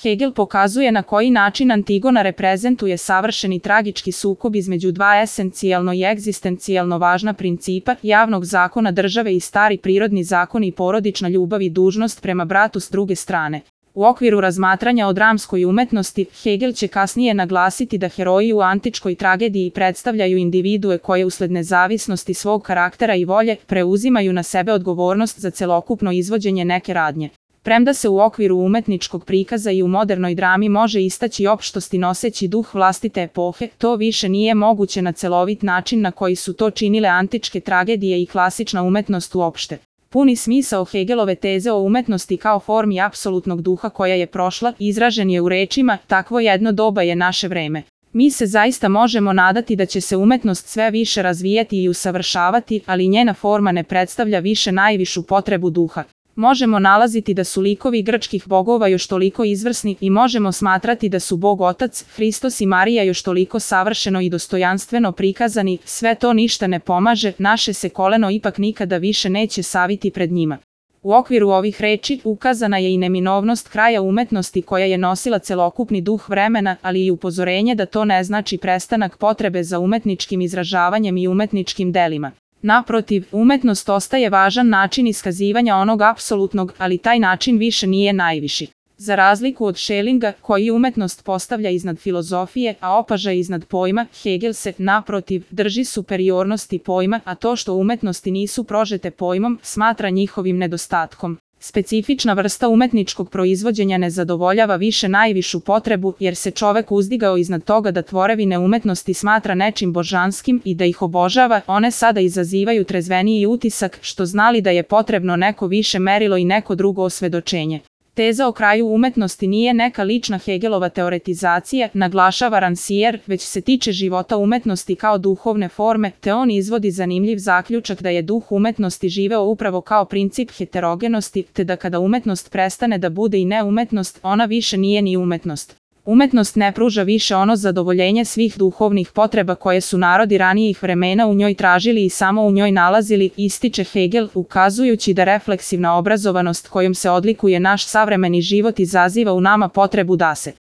Hegel pokazuje na koji način Antigona reprezentuje savršeni tragički sukob između dva esencijalno i egzistencijalno važna principa, javnog zakona države i stari prirodni zakon i porodična ljubav i dužnost prema bratu s druge strane. U okviru razmatranja o dramskoj umetnosti, Hegel će kasnije naglasiti da heroji u antičkoj tragediji predstavljaju individue koje usled nezavisnosti svog karaktera i volje preuzimaju na sebe odgovornost za celokupno izvođenje neke radnje. Premda se u okviru umetničkog prikaza i u modernoj drami može istaći opštosti noseći duh vlastite epohe, to više nije moguće na celovit način na koji su to činile antičke tragedije i klasična umetnost uopšte. Puni smisao Hegelove teze o umetnosti kao formi apsolutnog duha koja je prošla, izražen je u rečima, takvo jedno doba je naše vreme. Mi se zaista možemo nadati da će se umetnost sve više razvijati i usavršavati, ali njena forma ne predstavlja više najvišu potrebu duha. Možemo nalaziti da su likovi grčkih bogova još toliko izvrsni i možemo smatrati da su Bog Otac, Hristos i Marija još toliko savršeno i dostojanstveno prikazani, sve to ništa ne pomaže, naše se koleno ipak nikada više neće saviti pred njima. U okviru ovih reči ukazana je i neminovnost kraja umetnosti koja je nosila celokupni duh vremena, ali i upozorenje da to ne znači prestanak potrebe za umetničkim izražavanjem i umetničkim delima. Naprotiv, umetnost ostaje važan način iskazivanja onog apsolutnog, ali taj način više nije najviši. Za razliku od Schellinga, koji umetnost postavlja iznad filozofije, a opažaj iznad pojma, Hegel se, naprotiv, drži superiornosti pojma, a to što umetnosti nisu prožete pojmom, smatra njihovim nedostatkom. Specifična vrsta umetničkog proizvođenja ne zadovoljava više najvišu potrebu, jer se čovek uzdigao iznad toga da tvorevine umetnosti smatra nečim božanskim i da ih obožava, one sada izazivaju trezveniji utisak, što znali da je potrebno neko više merilo i neko drugo osvedočenje. Teza o kraju umetnosti nije neka lična Hegelova teoretizacija, naglašava Rancière, već se tiče života umetnosti kao duhovne forme, te on izvodi zanimljiv zaključak da je duh umetnosti živeo upravo kao princip heterogenosti, te da kada umetnost prestane da bude i neumetnost, ona više nije ni umetnost. Umetnost ne pruža više ono zadovoljenje svih duhovnih potreba koje su narodi ranijih vremena u njoj tražili i samo u njoj nalazili, ističe Hegel, ukazujući da refleksivna obrazovanost kojom se odlikuje naš savremeni život izaziva u nama potrebu da se